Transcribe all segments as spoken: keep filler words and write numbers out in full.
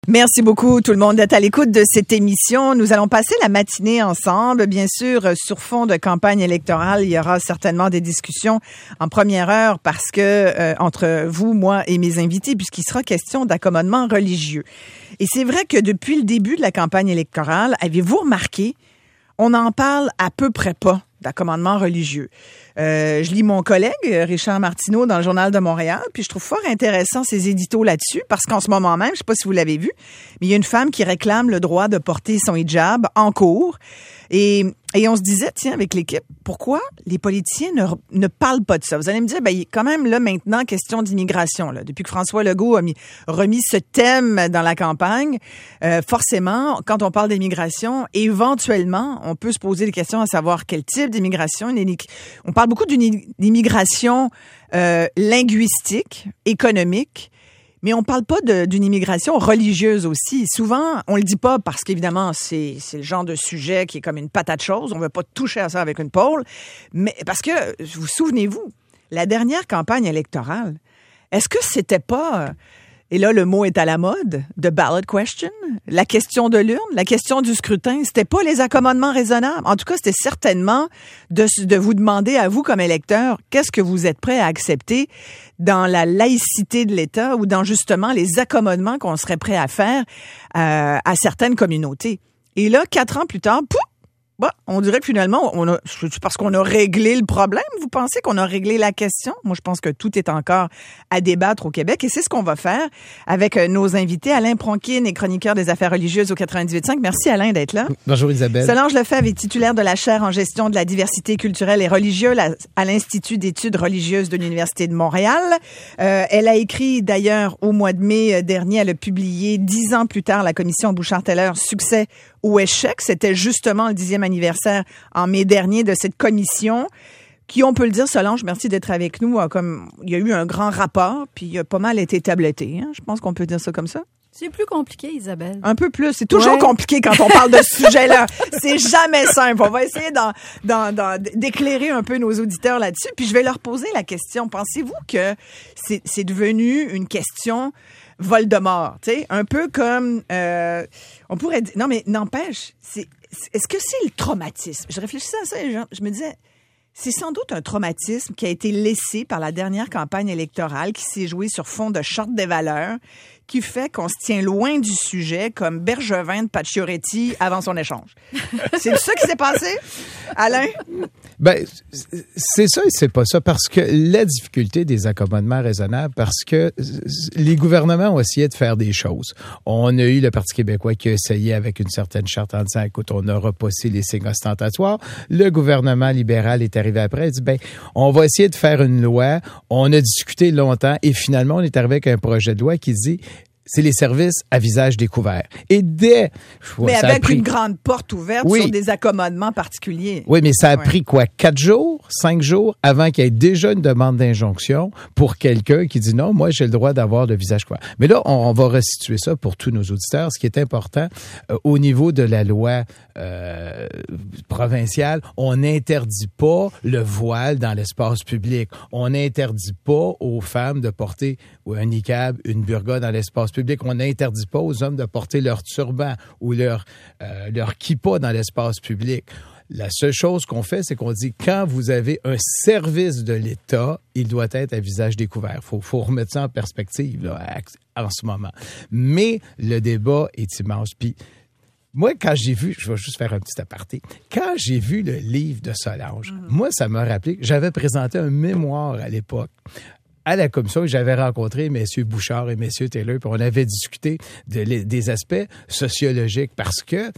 Merci beaucoup tout le monde d'être à l'écoute de cette émission. Nous allons passer la matinée ensemble. Bien sûr, sur fond de campagne électorale, il y aura certainement des discussions en première heure parce que euh, entre vous, moi et mes invités, puisqu'il sera question d'accommodement religieux. Et c'est vrai que depuis le début de la campagne électorale, avez-vous remarqué, on en parle à peu près pas d'accommodement religieux. Euh, je lis mon collègue Richard Martineau dans le Journal de Montréal, puis je trouve fort intéressant ses éditos là-dessus, parce qu'en ce moment même, je sais pas si vous l'avez vu, mais il y a une femme qui réclame le droit de porter son hijab en cours. Et, et on se disait, tiens, avec l'équipe, pourquoi les politiciens ne, ne parlent pas de ça? Vous allez me dire, ben, il est quand même là maintenant question d'immigration. Là. Depuis que François Legault a mis, remis ce thème dans la campagne, euh, forcément, quand on parle d'immigration, éventuellement, on peut se poser des questions à savoir quel type d'immigration. On parle beaucoup d'une immigration euh, linguistique, économique, mais on parle pas de, d'une immigration religieuse aussi. Souvent, on le dit pas parce qu'évidemment, c'est, c'est le genre de sujet qui est comme une patate chose. On veut pas toucher à ça avec une pôle. Mais parce que, vous souvenez-vous, la dernière campagne électorale, est-ce que c'était pas, et là, le mot est à la mode, the ballot question, la question de l'urne, la question du scrutin, c'était pas les accommodements raisonnables. En tout cas, c'était certainement de, de vous demander à vous, comme électeur, qu'est-ce que vous êtes prêt à accepter dans la laïcité de l'État ou dans justement les accommodements qu'on serait prêt à faire euh, à certaines communautés. Et là, quatre ans plus tard, pouf! Bah, on dirait que finalement, on a, c'est parce qu'on a réglé le problème. Vous pensez qu'on a réglé la question? Moi, je pense que tout est encore à débattre au Québec et c'est ce qu'on va faire avec nos invités. Alain Pronkin est chroniqueur des affaires religieuses au quatre-vingt-dix-huit virgule cinq. Merci Alain d'être là. Bonjour Isabelle. Solange Lefebvre est titulaire de la chaire en gestion de la diversité culturelle et religieuse à l'Institut d'études religieuses de l'Université de Montréal. Euh, elle a écrit d'ailleurs au mois de mai dernier, elle a publié dix ans plus tard la commission Bouchard-Taylor, succès ou échec. C'était justement le dixième anniversaire en mai dernier de cette commission qui, on peut le dire, Solange, merci d'être avec nous. Comme il y a eu un grand rapport, puis il a pas mal été tabletté. Hein? Je pense qu'on peut dire ça comme ça. C'est plus compliqué, Isabelle. Un peu plus. C'est toujours ouais. compliqué quand on parle de ce sujet-là. C'est jamais simple. On va essayer d'en, d'en, d'en, d'éclairer un peu nos auditeurs là-dessus. Puis je vais leur poser la question. Pensez-vous que c'est, c'est devenu une question Voldemort, tu sais, un peu comme euh, on pourrait dire. Non, mais n'empêche, c'est, est-ce que c'est le traumatisme? Je réfléchissais à ça et je, je me disais, c'est sans doute un traumatisme qui a été laissé par la dernière campagne électorale qui s'est jouée sur fond de charte des valeurs, qui fait qu'on se tient loin du sujet comme Bergevin de Pacioretty avant son échange. C'est ça qui s'est passé, Alain? Ben, c'est ça et c'est pas ça, parce que la difficulté des accommodements raisonnables, parce que les gouvernements ont essayé de faire des choses. On a eu le Parti québécois qui a essayé avec une certaine charte en disant, écoute, on a repoussé les signes ostentatoires. Le gouvernement libéral est arrivé après, il dit, ben, on va essayer de faire une loi. On a discuté longtemps et finalement, on est arrivé avec un projet de loi qui dit, c'est les services à visage découvert. Et dès... Mais ça avec pris... une grande porte ouverte oui. sur des accommodements particuliers. Oui, mais ça a ouais. pris quoi? Quatre jours, cinq jours avant qu'il y ait déjà une demande d'injonction pour quelqu'un qui dit non, moi, j'ai le droit d'avoir le visage couvert. Mais là, on, on va restituer ça pour tous nos auditeurs. Ce qui est important, euh, au niveau de la loi euh, provinciale, on n'interdit pas le voile dans l'espace public. On n'interdit pas aux femmes de porter un niqab, une burqa dans l'espace public. On n'interdit pas aux hommes de porter leur turban ou leur, euh, leur kippa dans l'espace public. La seule chose qu'on fait, c'est qu'on dit quand vous avez un service de l'État, il doit être à visage découvert. Il faut, faut remettre ça en perspective là, en ce moment. Mais le débat est immense. Puis moi, quand j'ai vu, je vais juste faire un petit aparté, quand j'ai vu le livre de Solange, mm-hmm. moi, ça m'a rappelé que j'avais présenté un mémoire à l'époque à la commission, j'avais rencontré M. Bouchard et M. Taylor, puis on avait discuté de, des aspects sociologiques, parce que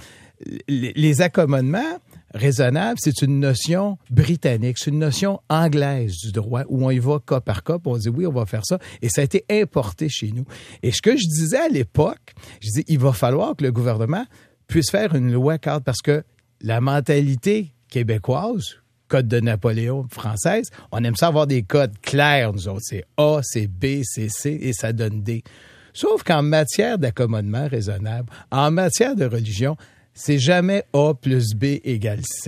les accommodements raisonnables, c'est une notion britannique, c'est une notion anglaise du droit, où on y va cas par cas, puis on dit oui, on va faire ça, et ça a été importé chez nous. Et ce que je disais à l'époque, je disais, il va falloir que le gouvernement puisse faire une loi cadre, parce que la mentalité québécoise, code de Napoléon française, on aime ça avoir des codes clairs, nous autres. C'est A, c'est B, c'est C, et ça donne D. Sauf qu'en matière d'accommodement raisonnable, en matière de religion, c'est jamais A plus B égale C.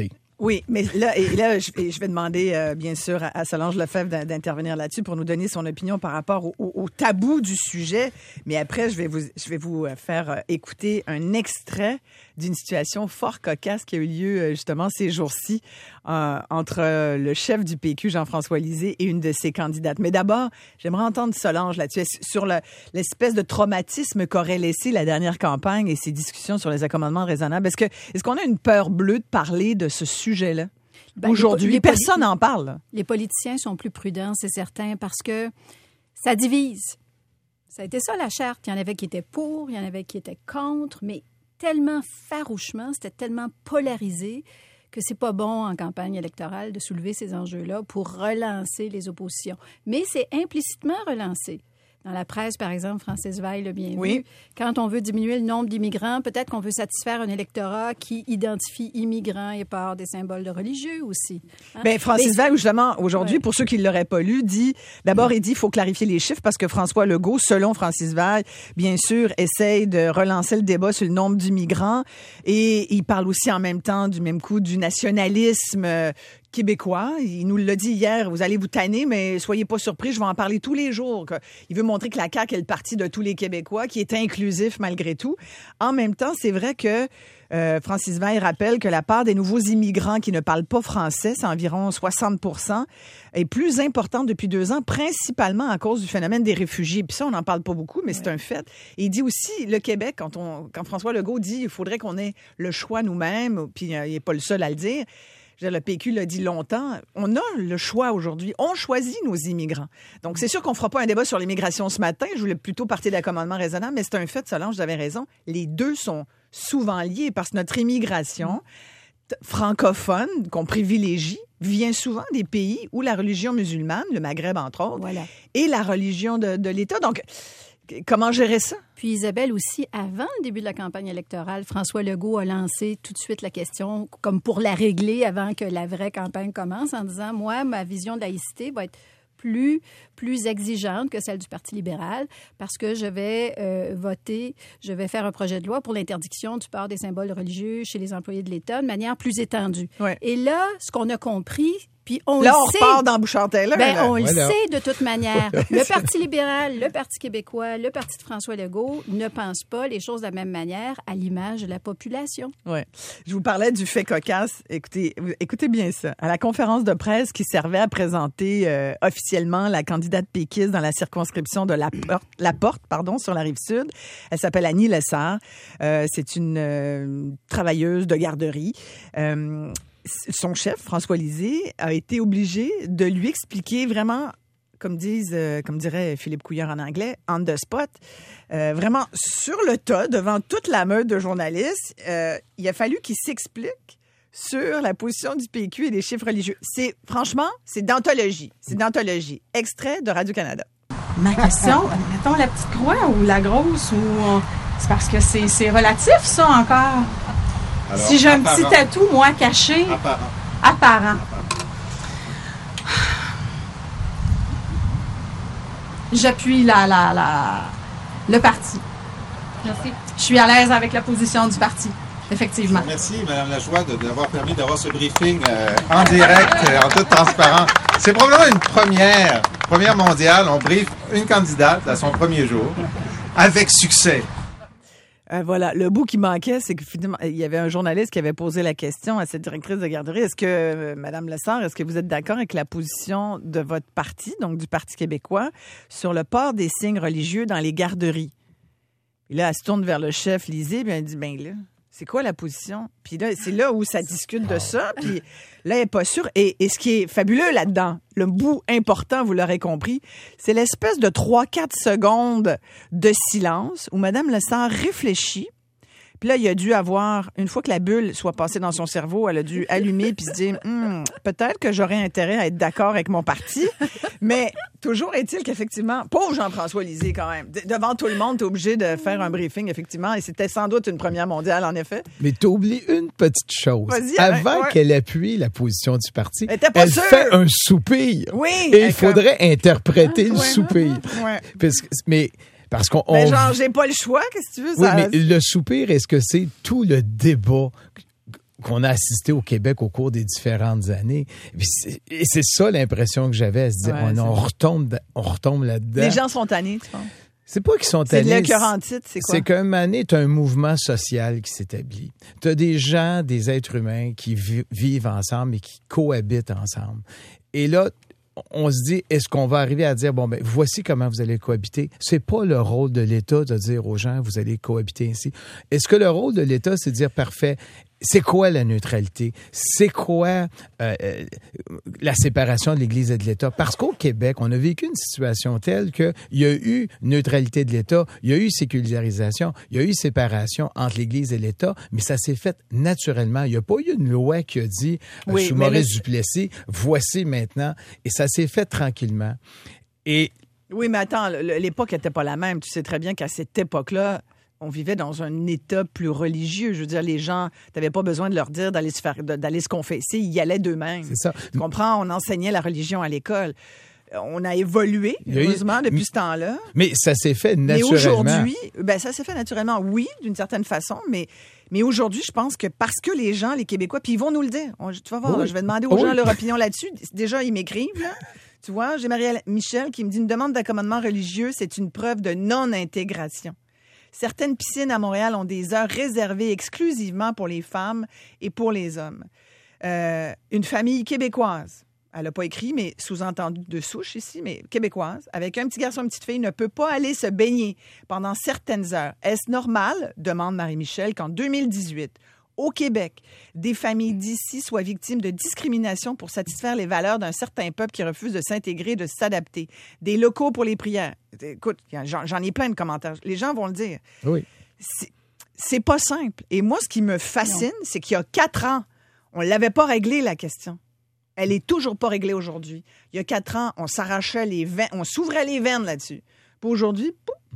Oui, mais là, et là je, et je vais demander, euh, bien sûr, à, à Solange Lefebvre d'intervenir là-dessus pour nous donner son opinion par rapport au, au, au tabou du sujet. Mais après, je vais vous, je vais vous faire écouter un extrait d'une situation fort cocasse qui a eu lieu justement ces jours-ci euh, entre le chef du P Q, Jean-François Lisée, et une de ses candidates. Mais d'abord, j'aimerais entendre Solange là-dessus, sur le, l'espèce de traumatisme qu'aurait laissé la dernière campagne et ses discussions sur les accommodements raisonnables. Est-ce que, est-ce qu'on a une peur bleue de parler de ce sujet-là? Ben, aujourd'hui, les, les personne n'en parle. Les politiciens sont plus prudents, c'est certain, parce que ça divise. Ça a été ça, la charte. Il y en avait qui étaient pour, il y en avait qui étaient contre, mais tellement farouchement, c'était tellement polarisé que c'est pas bon en campagne électorale de soulever ces enjeux-là pour relancer les oppositions. Mais c'est implicitement relancé. Dans la presse, par exemple, Francis Veil l'a bien oui. vu. Quand on veut diminuer le nombre d'immigrants, peut-être qu'on veut satisfaire un électorat qui identifie immigrants et part des symboles de religieux aussi. Hein? Bien, Francis Veil, justement, aujourd'hui, ouais. pour ceux qui ne l'auraient pas lu, dit, d'abord, il dit qu'il faut clarifier les chiffres parce que François Legault, selon Francis Veil, bien sûr, essaye de relancer le débat sur le nombre d'immigrants et il parle aussi en même temps, du même coup, du nationalisme euh, québécois. Il nous l'a dit hier, vous allez vous tanner, mais soyez pas surpris, je vais en parler tous les jours. Il veut montrer que la C A Q est le parti de tous les Québécois, qui est inclusif malgré tout. En même temps, c'est vrai que euh, Francis Veil rappelle que la part des nouveaux immigrants qui ne parlent pas français, c'est environ soixante pour cent, est plus importante depuis deux ans, principalement à cause du phénomène des réfugiés. Puis ça, on n'en parle pas beaucoup, mais ouais. c'est un fait. Et il dit aussi, le Québec, quand, on, quand François Legault dit il faudrait qu'on ait le choix nous-mêmes, puis euh, il n'est pas le seul à le dire, le P Q l'a dit longtemps, on a le choix aujourd'hui. On choisit nos immigrants. Donc, c'est sûr qu'on ne fera pas un débat sur l'immigration ce matin. Je voulais plutôt partir d'accommodement raisonnable, mais c'est un fait, Solange, j'avais raison. Les deux sont souvent liés parce que notre immigration t- francophone, qu'on privilégie, vient souvent des pays où la religion musulmane, le Maghreb entre autres, voilà. et la religion de, de l'État. Donc, comment gérer ça? Puis Isabelle aussi, avant le début de la campagne électorale, François Legault a lancé tout de suite la question, comme pour la régler avant que la vraie campagne commence, en disant, moi, ma vision de laïcité va être plus, plus exigeante que celle du Parti libéral parce que je vais euh, voter, je vais faire un projet de loi pour l'interdiction du port des symboles religieux chez les employés de l'État de manière plus étendue. Ouais. Et là, ce qu'on a compris... Puis on là, le on sait, repart dans Bouchard-Taylor. Ben, là. on voilà. le sait de toute manière. Le Parti libéral, le Parti québécois, le Parti de François Legault ne pensent pas les choses de la même manière à l'image de la population. Oui. Je vous parlais du fait cocasse. Écoutez, écoutez bien ça. À la conférence de presse qui servait à présenter euh, officiellement la candidate péquiste dans la circonscription de La Porte, la Porte pardon, sur la Rive-Sud, elle s'appelle Annie Lessard. Euh, c'est une euh, travailleuse de garderie. Euh, Son chef, François Lisée, a été obligé de lui expliquer vraiment, comme disent, euh, comme dirait Philippe Couillard en anglais, on the spot, euh, vraiment sur le tas, devant toute la meute de journalistes. Euh, il a fallu qu'il s'explique sur la position du P Q et les chiffres religieux. C'est, franchement, c'est d'anthologie. C'est d'anthologie. Extrait de Radio-Canada. Ma question, mettons la petite croix ou la grosse, ou euh, c'est parce que c'est, c'est relatif, ça, encore? Alors, si j'ai un apparent. Petit tatou, moi, caché, apparent. apparent. J'appuie la, la, la, le parti. Merci. Je suis à l'aise avec la position du parti, effectivement. Merci, Mme Lajoie, de d'avoir permis d'avoir ce briefing euh, en direct, euh, en toute transparence. C'est probablement une première, première mondiale. On briefe une candidate à son premier jour, avec succès. Euh, voilà, le bout qui manquait, c'est que finalement, il y avait un journaliste qui avait posé la question à cette directrice de garderie. Est-ce que, euh, Madame Lessard, est-ce que vous êtes d'accord avec la position de votre parti, donc du Parti québécois, sur le port des signes religieux dans les garderies? Et là, elle se tourne vers le chef Lisée, puis elle dit, ben là, c'est quoi la position? Puis là, c'est là où ça discute de ça, puis là, elle n'est pas sûre. Et, et ce qui est fabuleux là-dedans, le bout important, vous l'aurez compris, c'est l'espèce de trois quatre secondes de silence où Mme Lessard réfléchit. Puis là, il a dû avoir, une fois que la bulle soit passée dans son cerveau, elle a dû allumer puis se dire hm, peut-être que j'aurais intérêt à être d'accord avec mon parti. Mais toujours est-il qu'effectivement, pauvre Jean-François Lisée quand même, de- devant tout le monde, t'es obligé de faire un briefing, effectivement. Et c'était sans doute une première mondiale, en effet. Mais t'oublies une petite chose. Vas-y, Avant ouais. qu'elle appuie la position du parti, Elle était pas elle sûre. fait un soupir. Oui, Et elle il faudrait interpréter le Ouais. soupir. Ouais. Parce que- mais parce qu'on... Ben, on- genre, j'ai pas le choix, qu'est-ce que tu veux? Oui, Ça... mais le soupir, est-ce que c'est tout le débat qu'on a assisté au Québec au cours des différentes années. Et c'est, et c'est ça l'impression que j'avais, à se dire, Ouais, on, on, retombe, on retombe là-dedans. Les gens sont tannés, tu penses? C'est pas qu'ils sont C'est tannés. le cœur en titre, c'est quoi? C'est qu'à un moment donné, tu as un mouvement social qui s'établit. Tu as des gens, des êtres humains qui vi- vivent ensemble et qui cohabitent ensemble. Et là, on se dit, est-ce qu'on va arriver à dire, bon, ben, voici comment vous allez cohabiter? C'est pas le rôle de l'État de dire aux gens, vous allez cohabiter ainsi. Est-ce que le rôle de l'État, c'est de dire, parfait, c'est quoi la neutralité? C'est quoi euh, la séparation de l'Église et de l'État? Parce qu'au Québec, on a vécu une situation telle qu'il y a eu neutralité de l'État, il y a eu sécularisation, il y a eu séparation entre l'Église et l'État, mais ça s'est fait naturellement. Il n'y a pas eu une loi qui a dit, oui, sous Maurice Duplessis, voici maintenant, et ça s'est fait tranquillement. Et oui, mais attends, l'époque n'était pas la même. Tu sais très bien qu'à cette époque-là, on vivait dans un État plus religieux. Je veux dire, les gens, tu n'avais pas besoin de leur dire d'aller se faire, d'aller se confesser. Ils y allaient d'eux-mêmes. C'est ça. Tu comprends? On enseignait la religion à l'école. On a évolué, heureusement, depuis mais, ce temps-là. Mais ça s'est fait naturellement. Mais aujourd'hui, ben, ça s'est fait naturellement, oui, d'une certaine façon, mais, mais aujourd'hui, je pense que parce que les gens, les Québécois, puis ils vont nous le dire. On, tu vas voir, oui. là, je vais demander aux oui. gens leur opinion là-dessus. Déjà, ils m'écrivent, là. Tu vois, j'ai Marie-Michel qui me dit « Une demande d'accommodement religieux, c'est une preuve de non-intégration. » Certaines piscines à Montréal ont des heures réservées exclusivement pour les femmes et pour les hommes. Euh, une famille québécoise, elle n'a pas écrit, mais sous-entendu de souche ici, mais québécoise, avec un petit garçon et une petite fille, ne peut pas aller se baigner pendant certaines heures. Est-ce normal, demande Marie-Michel, qu'en deux mille dix-huit, au Québec, des familles d'ici soient victimes de discrimination pour satisfaire les valeurs d'un certain peuple qui refuse de s'intégrer, de s'adapter. Des locaux pour les prières. Écoute, j'en, j'en ai plein de commentaires. Les gens vont le dire. Oui. C'est, c'est pas simple. Et moi, ce qui me fascine, non. c'est qu'il y a quatre ans, on ne l'avait pas réglé, la question. Elle est toujours pas réglée aujourd'hui. Il y a quatre ans, on s'arrachait les veines, on s'ouvrait les veines là-dessus. Puis aujourd'hui,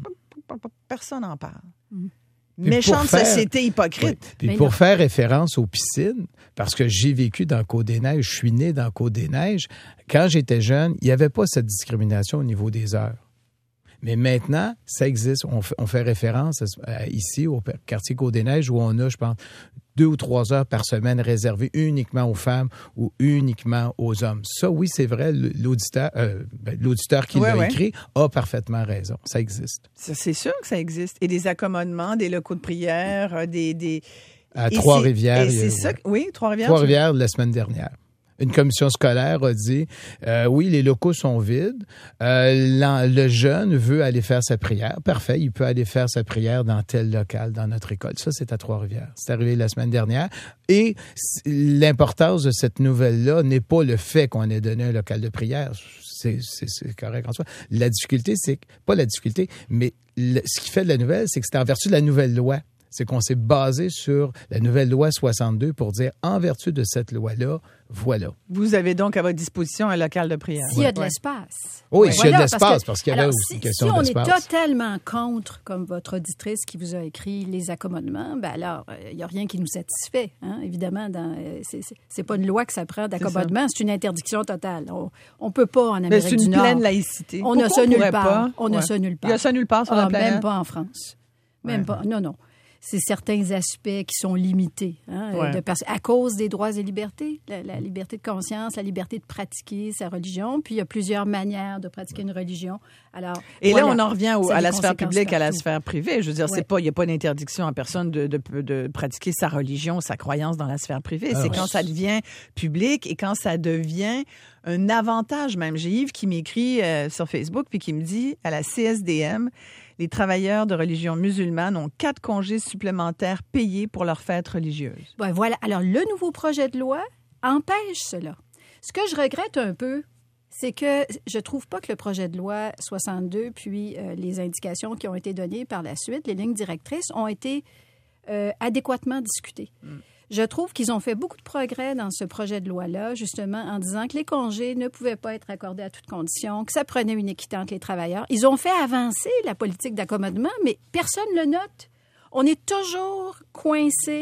personne n'en parle. Mm-hmm. Méchante faire, société hypocrite. Oui. Puis Mais pour non. faire référence aux piscines, parce que j'ai vécu dans Côte-des-Neiges, je suis né dans Côte-des-Neiges, quand j'étais jeune, il n'y avait pas cette discrimination au niveau des heures. Mais maintenant, ça existe. On fait, on fait référence à, à, ici, au quartier Côte-des-Neiges, où on a, je pense, deux ou trois heures par semaine réservées uniquement aux femmes ou uniquement aux hommes. Ça, oui, c'est vrai, l'auditeur, euh, ben, l'auditeur qui ouais, l'a ouais. écrit a parfaitement raison. Ça existe. Ça, c'est sûr que ça existe. Et des accommodements, des locaux de prière, des... des... À Trois-Rivières. Et c'est ça, oui, Trois-Rivières. Trois-Rivières, la semaine dernière. Une commission scolaire a dit, euh, oui, les locaux sont vides. Euh, le jeune veut aller faire sa prière. Parfait, il peut aller faire sa prière dans tel local, dans notre école. Ça, c'est à Trois-Rivières. C'est arrivé la semaine dernière. Et l'importance de cette nouvelle-là n'est pas le fait qu'on ait donné un local de prière. C'est, c'est, c'est correct en soi. La difficulté, c'est, pas la difficulté, mais le, ce qui fait de la nouvelle, c'est que c'est en vertu de la nouvelle loi. C'est qu'on s'est basé sur la nouvelle loi soixante-deux pour dire, en vertu de cette loi-là, voilà. Vous avez donc à votre disposition un local de prière. S'il y a de l'espace. Oui, ouais. s'il y a voilà, de l'espace, parce, que, parce qu'il y avait alors, aussi si, une question si d'espace. Si on est totalement contre, comme votre auditrice qui vous a écrit les accommodements, ben alors, il n'y a rien qui nous satisfait. Hein? Évidemment, dans, c'est, c'est, c'est pas une loi que ça prend d'accommodement, c'est, c'est une interdiction totale. On ne peut pas en Amérique du Nord. C'est une pleine laïcité. On a ça nulle part. Pas? On a ouais. ça nulle part. Il y a ça nulle part sur ah, la planète? Même pas en France. Même ouais. pas. Non, non. C'est certains aspects qui sont limités hein, ouais. de, à cause des droits et libertés, la, la liberté de conscience, la liberté de pratiquer sa religion. Puis il y a plusieurs manières de pratiquer une religion. Alors, et voilà, là, on en revient au, à la sphère publique, partout. à la sphère privée. Je veux dire, ouais. c'est pas, il n'y a pas d'interdiction à personne de, de, de pratiquer sa religion, sa croyance dans la sphère privée. Ah, c'est ouais. quand ça devient public et quand ça devient un avantage même. J'ai Yves qui m'écrit euh, sur Facebook puis qui me dit à la C S D M, les travailleurs de religion musulmane ont quatre congés supplémentaires payés pour leur fête religieuse. Ben voilà. Alors, le nouveau projet de loi empêche cela. Ce que je regrette un peu, c'est que je trouve pas que le projet de loi soixante-deux, puis euh, les indications qui ont été données par la suite, les lignes directrices, ont été euh, adéquatement discutées. Mm. Je trouve qu'ils ont fait beaucoup de progrès dans ce projet de loi-là, justement, en disant que les congés ne pouvaient pas être accordés à toutes conditions, que ça prenait une équité entre les travailleurs. Ils ont fait avancer la politique d'accommodement, mais personne ne le note. On est toujours coincé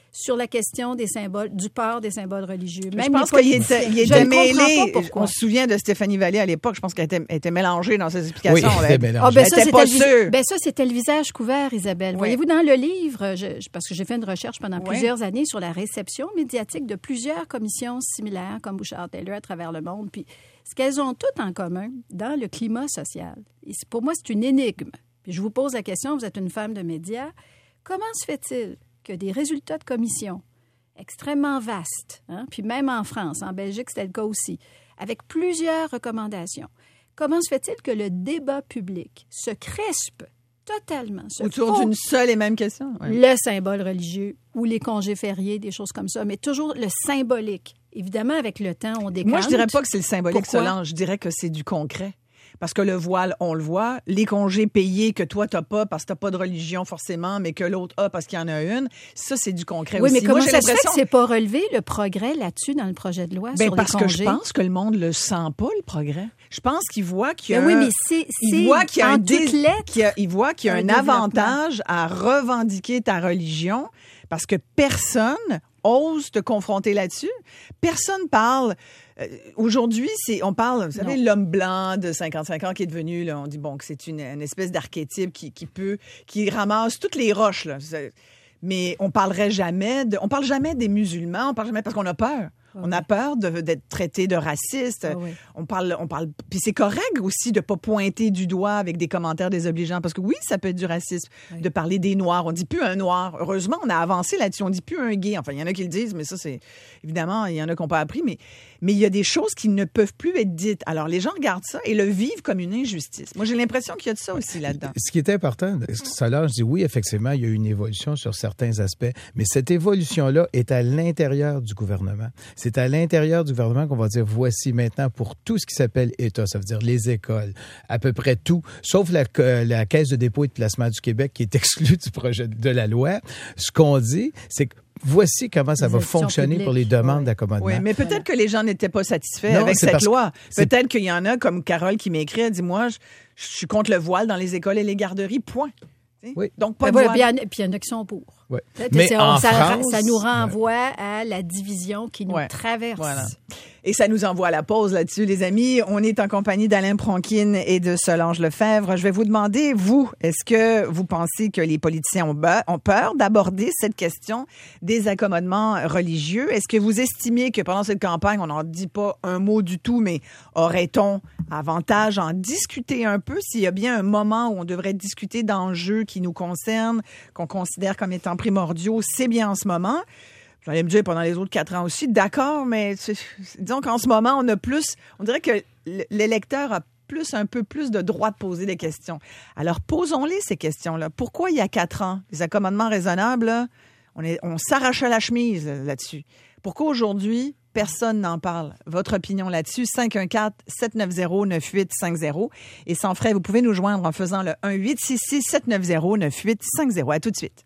sur la question des symboles, du port des symboles religieux. Même je pense qu'il était, il était mêlé. On se souvient de Stéphanie Vallée à l'époque. Je pense qu'elle était, était mélangée dans ses explications. Oui, elle était mélangée. Ah, ben ça, c'était pas le, sûr. Ben ça, c'était le visage couvert, Isabelle. Oui. Voyez-vous, dans le livre, je, parce que j'ai fait une recherche pendant oui. plusieurs années sur la réception médiatique de plusieurs commissions similaires comme Bouchard-Taylor à travers le monde. Puis ce qu'elles ont toutes en commun dans le climat social, et pour moi, c'est une énigme. Puis je vous pose la question, vous êtes une femme de médias, comment se fait-il que des résultats de commission extrêmement vastes, hein, puis même en France, en Belgique, c'était le cas aussi, avec plusieurs recommandations, comment se fait-il que le débat public se crispe totalement se autour d'une seule et même question? Ouais. Le symbole religieux ou les congés fériés, des choses comme ça, mais toujours le symbolique. Évidemment, avec le temps, on décante. Moi, je dirais pas que c'est le symbolique, Pourquoi? Solange. Je dirais que c'est du concret. Parce que le voile, on le voit. Les congés payés que toi, t'as pas parce que t'as pas de religion forcément, mais que l'autre a parce qu'il y en a une, ça, c'est du concret oui, aussi. Oui, mais comment Moi, ça se fait que c'est pas relevé, le progrès là-dessus, dans le projet de loi, ben, sur parce les congés? Que je pense que le monde le sent pas, le progrès. Je pense qu'il voit qu'il y a ben un... Oui, mais c'est, c'est il voit qu'il y a en un dé... qu'il y a... Il voit qu'il y a un, un avantage à revendiquer ta religion parce que personne ose te confronter là-dessus. Personne parle... Euh, aujourd'hui, c'est, on parle, vous savez, non. l'homme blanc de cinquante-cinq ans qui est devenu, là, on dit, bon, que c'est une, une espèce d'archétype qui, qui peut, qui ramasse toutes les roches, là. Mais on parlerait jamais de, on parle jamais des musulmans, on parle jamais parce qu'on a peur. Oh, on a peur de, d'être traité de raciste. Oh, oui. On parle, on parle. Puis c'est correct aussi de pas pointer du doigt avec des commentaires désobligeants parce que oui, ça peut être du racisme oui. de parler des noirs. On dit plus un noir. Heureusement, on a avancé là-dessus. On dit plus un gay. Enfin, il y en a qui le disent, mais ça c'est évidemment, il y en a qui n'ont pas appris. Mais mais il y a des choses qui ne peuvent plus être dites. Alors les gens regardent ça et le vivent comme une injustice. Moi, j'ai l'impression qu'il y a de ça aussi là-dedans. Ce qui est important, Solange, je dis oui, effectivement, il y a eu une évolution sur certains aspects, mais cette évolution-là est à l'intérieur du gouvernement. C'est à l'intérieur du gouvernement qu'on va dire voici maintenant pour tout ce qui s'appelle État, ça veut dire les écoles, à peu près tout, sauf la, la Caisse de dépôt et de placement du Québec qui est exclue du projet de la loi. Ce qu'on dit, c'est que voici comment ça les va fonctionner publiques. Pour les demandes oui. d'accommodement. Oui, mais peut-être que les gens n'étaient pas satisfaits non, avec cette loi. Peut-être qu'il y en a, comme Carole qui m'écrit, elle dit, moi, je, je suis contre le voile dans les écoles et les garderies, point. Oui. Donc, pas de voile. Puis il y en a qui sont pour. Ouais. Mais en ça, France, ça nous renvoie ouais. à la division qui nous ouais. traverse. Voilà. Et ça nous envoie à la pause là-dessus, les amis. On est en compagnie d'Alain Pronkin et de Solange Lefebvre. Je vais vous demander, vous, est-ce que vous pensez que les politiciens ont, be- ont peur d'aborder cette question des accommodements religieux? Est-ce que vous estimez que pendant cette campagne, on n'en dit pas un mot du tout, mais aurait-on avantage à en discuter un peu s'il y a bien un moment où on devrait discuter d'enjeux qui nous concernent, qu'on considère comme étant primordiaux? C'est bien en ce moment. Vous allez me dire pendant les autres quatre ans aussi, d'accord, mais c'est, disons qu'en ce moment, on a plus, on dirait que l'électeur a plus, un peu plus de droit de poser des questions. Alors, posons-les, ces questions-là. Pourquoi il y a quatre ans, les accommodements raisonnables, là, on, est, on s'arrachait la chemise là-dessus? Pourquoi aujourd'hui, personne n'en parle? Votre opinion là-dessus, cinq un quatre, sept neuf zéro, neuf huit cinq zéro. Et sans frais, vous pouvez nous joindre en faisant le un huit six six, sept neuf zéro, neuf huit cinq zéro. À tout de suite.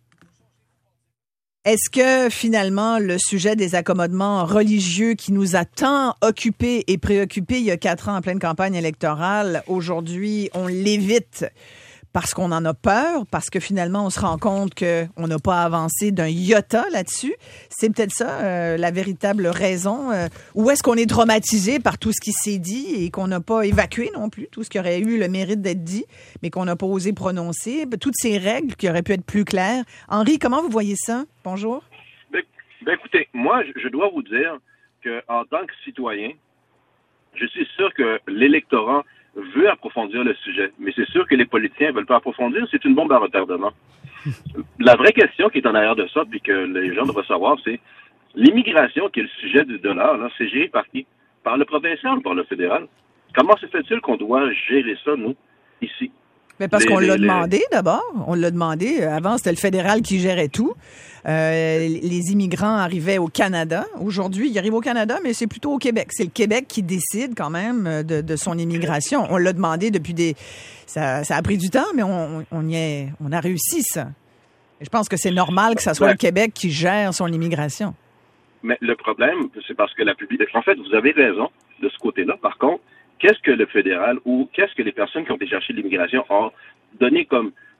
Est-ce que, finalement, le sujet des accommodements religieux qui nous a tant occupés et préoccupés il y a quatre ans en pleine campagne électorale, aujourd'hui, on l'évite parce qu'on en a peur, parce que finalement, on se rend compte qu'on n'a pas avancé d'un iota là-dessus? C'est peut-être ça, euh, la véritable raison. Euh, ou est-ce qu'on est traumatisé par tout ce qui s'est dit et qu'on n'a pas évacué non plus, tout ce qui aurait eu le mérite d'être dit, mais qu'on n'a pas osé prononcer? Toutes ces règles qui auraient pu être plus claires. Henri, comment vous voyez ça? Bonjour. Ben, ben écoutez, moi, je dois vous dire qu'en tant que citoyen, je suis sûr que l'électorat veut approfondir le sujet, mais c'est sûr que les politiciens ne veulent pas approfondir, c'est une bombe à retardement. La vraie question qui est en arrière de ça, puis que les gens devraient savoir, c'est l'immigration, qui est le sujet du dollar, là, c'est géré par qui? Par le provincial ou par le fédéral? Comment se fait-il qu'on doit gérer ça, nous, ici? Mais parce les, qu'on les, l'a les... demandé d'abord. On l'a demandé. Avant, c'était le fédéral qui gérait tout. Euh, les immigrants arrivaient au Canada. Aujourd'hui, ils arrivent au Canada, mais c'est plutôt au Québec. C'est le Québec qui décide quand même de, de son immigration. On l'a demandé depuis des... Ça, ça a pris du temps, mais on, on y est, on a réussi ça. Et je pense que c'est normal que ça soit ouais. le Québec qui gère son immigration. Mais le problème, c'est parce que la publicité... En fait, vous avez raison de ce côté-là. Par contre, qu'est-ce que le fédéral ou qu'est-ce que les personnes qui ont été chercher l'immigration ont donné comme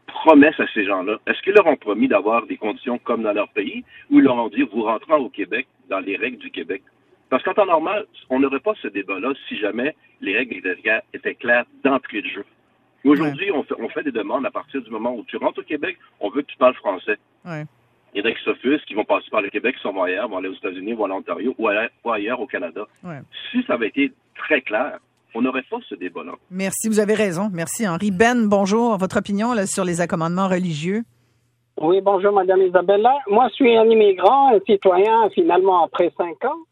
promesse à ces gens-là? Est-ce qu'ils leur ont promis d'avoir des conditions comme dans leur pays ou ils leur ont dit, vous rentrez au Québec dans les règles du Québec? Parce qu'en temps normal, on n'aurait pas ce débat-là si jamais les règles étaient claires d'entrée de jeu. Aujourd'hui, ouais. on, fait, on fait des demandes à partir du moment où tu rentres au Québec, on veut que tu parles français. Ouais. Il y en a qui s'offusquent, qui vont passer par le Québec, qui s'en vont ailleurs, vont aller aux États-Unis, vont aller en Ontario ou ailleurs, ou ailleurs au Canada. Ouais. Si ça avait été très clair, on n'aurait pas ce débat-là. Merci, vous avez raison. Merci, Henri. Ben, bonjour. Votre opinion là, sur les accommodements religieux? Oui, bonjour, Madame Isabella. Moi, je suis un immigrant, un citoyen, finalement, après cinq ans.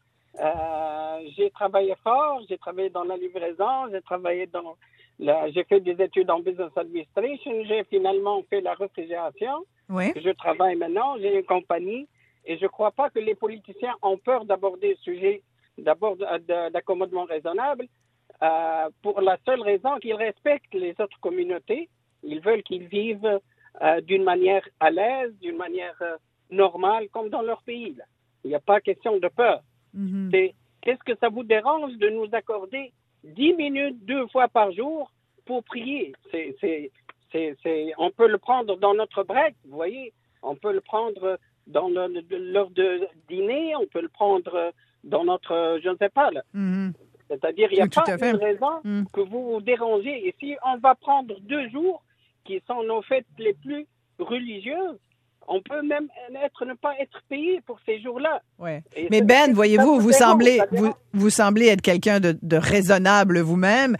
Euh, j'ai travaillé fort, j'ai travaillé dans la livraison, j'ai travaillé dans... La, j'ai fait des études en business administration, j'ai finalement fait la réfrigération. Oui. Je travaille maintenant, j'ai une compagnie et je ne crois pas que les politiciens ont peur d'aborder le sujet d'abord d'accommodement raisonnable euh, pour la seule raison qu'ils respectent les autres communautés. Ils veulent qu'ils vivent euh, d'une manière à l'aise, d'une manière euh, normale, comme dans leur pays. Là. Il n'y a pas question de peur. Mm-hmm. C'est, qu'est-ce que ça vous dérange de nous accorder dix minutes deux fois par jour pour prier? C'est, c'est, c'est, c'est, on peut le prendre dans notre break, vous voyez. On peut le prendre dans le, l'heure de dîner, on peut le prendre dans notre, je ne sais pas, là. Mm-hmm. C'est-à-dire, il n'y a tout pas de raison mm. que vous vous dérangez. Et si on va prendre deux jours qui sont nos fêtes les plus religieuses, on peut même être, ne pas être payé pour ces jours-là. Ouais. Mais Ben, voyez-vous, vous semblez, vous, vous semblez être quelqu'un de, de raisonnable vous-même.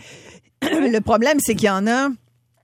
Le problème, c'est qu'il y en a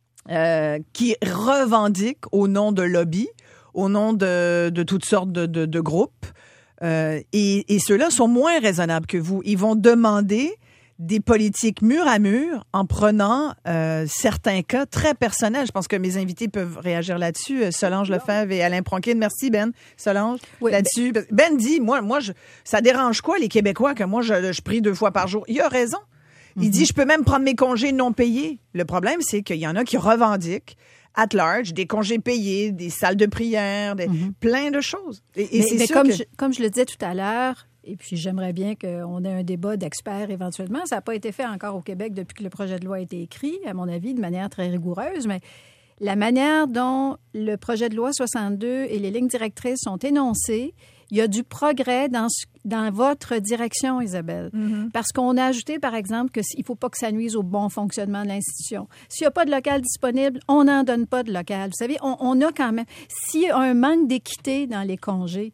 euh, qui revendiquent au nom de lobbies, au nom de, de toutes sortes de, de, de groupes. Euh, et, et ceux-là sont moins raisonnables que vous. Ils vont demander des politiques mur à mur en prenant euh, certains cas très personnels. Je pense que mes invités peuvent réagir là-dessus. Solange Lefebvre et Alain Pronkin. Merci, Ben. Solange, oui, là-dessus. Ben, ben dit, moi, moi je, ça dérange quoi les Québécois que moi, je, je prie deux fois par jour? Il a raison. Il mm-hmm. dit, je peux même prendre mes congés non payés. Le problème, c'est qu'il y en a qui revendiquent at large, des congés payés, des salles de prière, des, mm-hmm. plein de choses. Et, et mais, c'est mais sûr comme, que... je, comme je le disais tout à l'heure, et puis j'aimerais bien qu'on ait un débat d'experts éventuellement. Ça n'a pas été fait encore au Québec depuis que le projet de loi a été écrit, à mon avis, de manière très rigoureuse, mais la manière dont le projet de loi soixante-deux et les lignes directrices sont énoncées, il y a du progrès dans, dans votre direction, Isabelle. Mm-hmm. Parce qu'on a ajouté, par exemple, qu'il ne faut pas que ça nuise au bon fonctionnement de l'institution. S'il n'y a pas de local disponible, on n'en donne pas de local. Vous savez, on, on a quand même... S'il y a un manque d'équité dans les congés,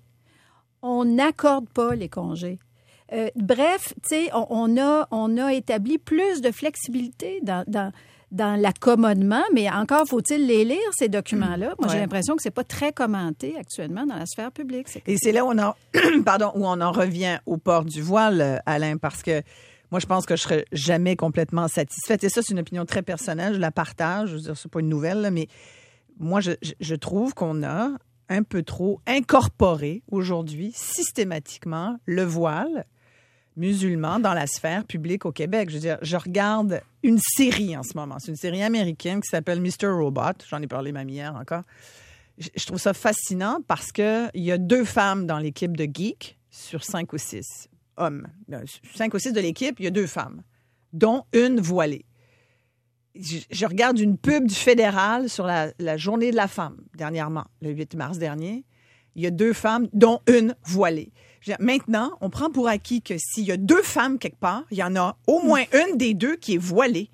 on n'accorde pas les congés. Euh, bref, tu sais, on, on, a, on a établi plus de flexibilité dans... dans dans l'accommodement, mais encore faut-il les lire, ces documents-là. Moi, ouais. j'ai l'impression que c'est pas très commenté actuellement dans la sphère publique. C'est... Et c'est là où on, en, pardon, où on en revient au port du voile, Alain, parce que moi, je pense que je serais jamais complètement satisfaite. Et ça, c'est une opinion très personnelle, je la partage. Je veux dire, c'est pas une nouvelle, là, mais moi, je, je trouve qu'on a un peu trop incorporé aujourd'hui, systématiquement, le voile musulmans dans la sphère publique au Québec. Je veux dire, je regarde une série en ce moment. C'est une série américaine qui s'appelle mister Robot. J'en ai parlé même hier encore. Je trouve ça fascinant parce qu'il y a deux femmes dans l'équipe de Geek sur cinq ou six hommes. Cinq ou six de l'équipe, il y a deux femmes, dont une voilée. Je, je regarde une pub du fédéral sur la, la journée de la femme, dernièrement, le huit mars dernier. Il y a deux femmes, dont une voilée. Maintenant, on prend pour acquis que s'il y a deux femmes quelque part, il y en a au moins une des deux qui est voilée.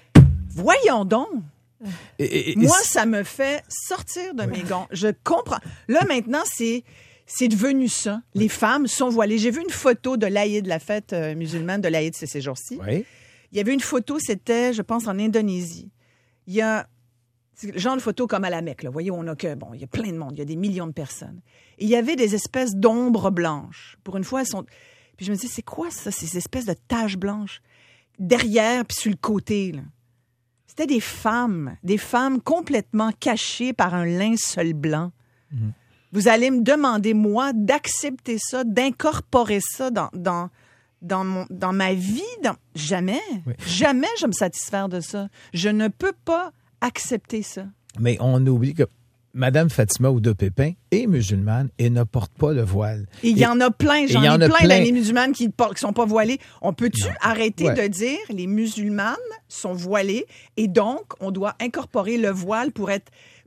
Voyons donc. Et, et, et, Moi, ça me fait sortir de mes gonds. Je comprends. Là, maintenant, c'est, c'est devenu ça. Les femmes sont voilées. J'ai vu une photo de l'Aïd, la fête euh, musulmane de l'Aïd, c'est ces jours-ci. Oui. Il y avait une photo, c'était, je pense, en Indonésie. Il y a... C'est le genre de photo comme à la Mecque, là. Vous voyez, on a que, bon, il y a plein de monde, il y a des millions de personnes. Et il y avait des espèces d'ombres blanches. Pour une fois, elles sont... Puis je me dis, c'est quoi ça, ces espèces de taches blanches? Derrière, puis sur le côté, là. C'était des femmes, des femmes complètement cachées par un linceul blanc. Mm-hmm. Vous allez me demander, moi, d'accepter ça, d'incorporer ça dans, dans, dans, mon, dans ma vie? Dans... Jamais. Oui. Jamais je vais me satisfaire de ça. Je ne peux pas accepter ça. Mais on oublie que Mme Fatima Ouda-Pépin est musulmane et ne porte pas le voile. Et il y en a plein, j'en ai plein, plein d'amis musulmanes qui ne sont pas voilées. On peut-tu non. arrêter ouais. de dire les musulmanes sont voilées et donc on doit incorporer le voile pour être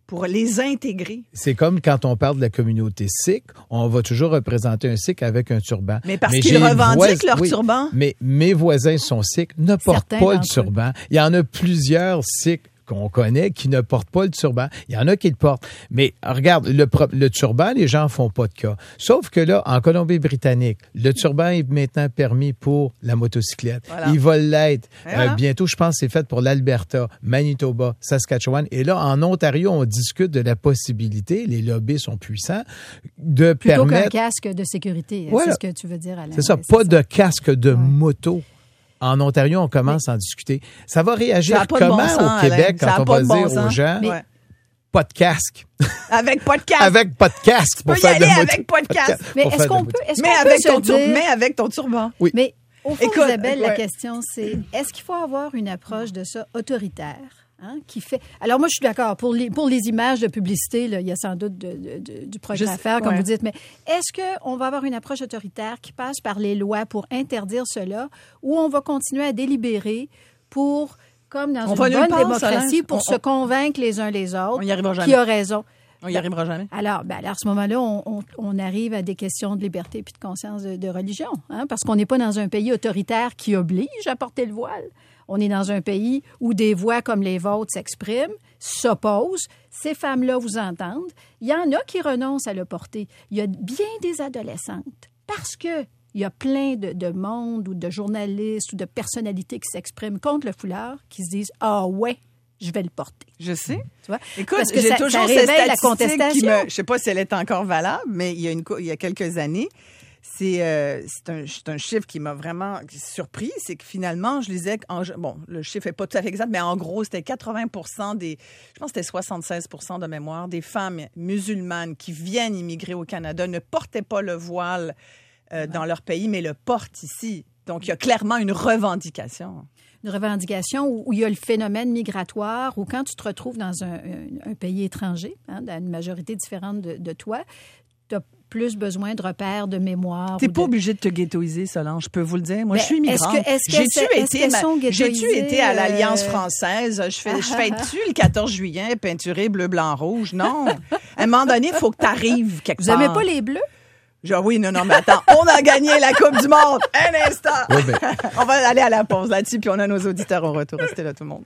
pour les intégrer. C'est comme quand on parle de la communauté sikh, on va toujours représenter un sikh avec un turban. Mais parce mais qu'ils revendiquent voisins, leur oui, turban. Mais mes voisins sont sikhs, ne portent Certains pas le turban. Il y en a plusieurs sikhs qu'on connaît qui ne portent pas le turban. Il y en a qui le portent. Mais regarde, le, le turban, les gens font pas de cas. Sauf que là, en Colombie-Britannique, le turban est maintenant permis pour la motocyclette. Voilà. Il va l'être. Voilà. Euh, bientôt, je pense que c'est fait pour l'Alberta, Manitoba, Saskatchewan. Et là, en Ontario, on discute de la possibilité, les lobbies sont puissants, de Plutôt permettre... qu'un casque de sécurité, voilà. c'est ce que tu veux dire, Alain. C'est ça, oui, pas c'est de ça. casque de ouais. moto. En Ontario, on commence mais, à en discuter. Ça va réagir comment bon sens, au Québec Alain. quand on va bon dire sens. aux gens mais... pas de casque. Avec pas de casque. Avec pas de casque pour tu faire peux y aller de avec pas de casque. Mais est-ce qu'on peut, est-ce mais, qu'on avec peut ton se dire... mais avec ton turban. Oui. Mais au fond, Écoute, Isabelle, ouais. la question, c'est est-ce qu'il faut avoir une approche de ça autoritaire? Hein, qui fait... Alors, moi, je suis d'accord. Pour les, pour les images de publicité, là, il y a sans doute de, de, de, du progrès Juste, à faire, comme ouais. vous dites. Mais est-ce qu'on va avoir une approche autoritaire qui passe par les lois pour interdire cela ou on va continuer à délibérer pour, comme dans on une bonne pense, démocratie, Alain. pour on, se on... convaincre les uns les autres on y arrivera jamais. Qui a raison? On n'y arrivera jamais. Alors, ben, alors, à ce moment-là, on, on, on arrive à des questions de liberté puis de conscience de, de religion, hein, parce qu'on n'est pas dans un pays autoritaire qui oblige à porter le voile. On est dans un pays où des voix comme les vôtres s'expriment, s'opposent. Ces femmes-là vous entendent. Il y en a qui renoncent à le porter. Il y a bien des adolescentes, parce que il y a plein de, de monde ou de journalistes ou de personnalités qui s'expriment contre le foulard, qui se disent « Ah ouais, je vais le porter. » Je sais. Tu vois? Écoute, Parce que j'ai ça, toujours ça cette réveille la statistique contestation. Qui me, je sais pas si elle est encore valable, mais il y a, une, il y a quelques années, c'est, euh, c'est, un, c'est un chiffre qui m'a vraiment surpris. C'est que finalement, je lisais, en, bon, le chiffre n'est pas tout à fait exact, mais en gros, c'était quatre-vingts pour cent des, je pense que c'était soixante-seize pour cent de mémoire, des femmes musulmanes qui viennent immigrer au Canada ne portaient pas le voile euh, dans leur pays, mais le portent ici. Donc, il y a clairement une revendication. Une revendication où, où il y a le phénomène migratoire, où quand tu te retrouves dans un, un, un pays étranger, hein, dans une majorité différente de, de toi, tu as plus besoin de repères, de mémoire. Tu n'es pas de... obligé de te ghettoiser, Solange, je peux vous le dire. Moi, mais je suis migrante. Est-ce que, est-ce que j'ai-tu, est-ce été, ma... j'ai-tu été à l'Alliance euh... française? Je fais, je fais-tu le quatorze juillet, peinturé bleu, blanc, rouge? Non. À un moment donné, il faut que tu arrives quelque vous part. Vous n'aimez pas les bleus? Genre, oui, non, non, mais attends, on a gagné la Coupe du Monde. Un instant. Oui, mais... on va aller à la pause là-dessus, puis on a nos auditeurs au retour. Restez là, tout le monde.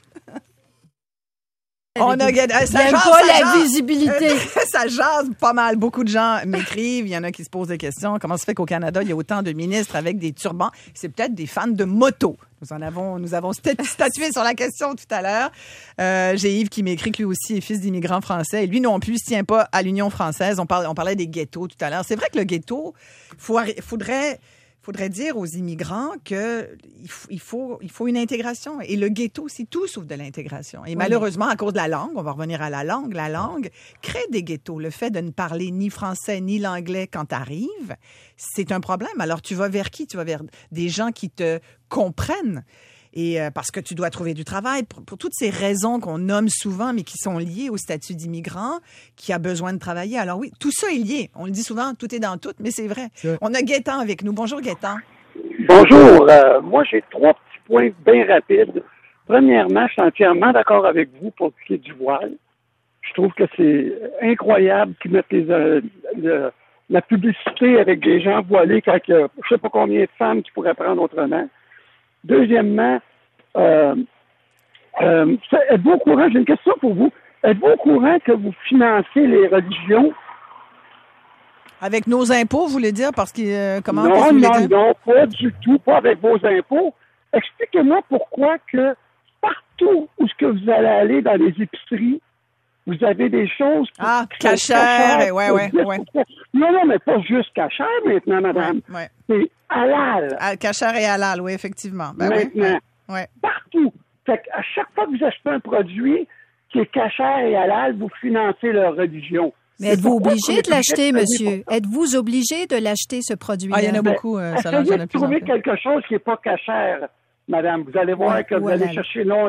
On a gagné. Ça jase, pas ça la jase. visibilité. Ça jase pas mal. Beaucoup de gens m'écrivent. Il y en a qui se posent des questions. Comment se fait qu'au Canada, il y a autant de ministres avec des turbans? C'est peut-être des fans de moto. Nous en avons, nous avons statué sur la question tout à l'heure. Euh, j'ai Yves qui m'écrit que lui aussi est fils d'immigrants français. Et lui non plus, il ne se tient pas à l'Union française. On, parle, on parlait des ghettos tout à l'heure. C'est vrai que le ghetto, il faudrait... faudrait dire aux immigrants qu'il faut, il faut, il faut une intégration. Et le ghetto, c'est tout sauf de l'intégration. Et oui, malheureusement, à cause de la langue, on va revenir à la langue, la langue crée des ghettos. Le fait de ne parler ni français ni l'anglais quand tu arrives, c'est un problème. Alors, tu vas vers qui? Tu vas vers des gens qui te comprennent. Et euh, parce que tu dois trouver du travail, pour, pour toutes ces raisons qu'on nomme souvent, mais qui sont liées au statut d'immigrant, qui a besoin de travailler. Alors oui, tout ça est lié. On le dit souvent, tout est dans tout, mais c'est vrai. C'est vrai. On a Gaétan avec nous. Bonjour Gaétan. Bonjour. Euh, moi, j'ai trois petits points bien rapides. Premièrement, je suis entièrement d'accord avec vous pour ce qui est du voile. Je trouve que c'est incroyable qu'ils mettent les, euh, le, la publicité avec des gens voilés quand il y a je sais pas combien de femmes qui pourraient prendre autrement. Deuxièmement, euh, euh, êtes-vous au courant, j'ai une question pour vous, êtes-vous au courant que vous financez les religions? Avec nos impôts, vous voulez dire? Parce que, euh, comment? Non, que vous non, dire? non, pas du tout, pas avec vos impôts. Expliquez-moi pourquoi que partout où ce que vous allez aller dans les épiceries, vous avez des choses... Ah, cachères, ouais, ouais, ouais. Non, non, mais pas juste cachère maintenant, madame. Ouais, ouais. C'est halal. Ah, cachère et halal, oui, effectivement. Ben maintenant, oui, ouais. partout. Fait qu'à chaque fois que vous achetez un produit qui est cachère et halal, vous financez leur religion. Mais êtes-vous obligé de l'acheter, monsieur? Êtes-vous obligé de l'acheter, ce produit-là? Ah, il y en a beaucoup. Euh, Essayez de trouver quelque chose qui n'est pas cachère, madame. Vous allez voir ouais, que vous allez chercher longtemps.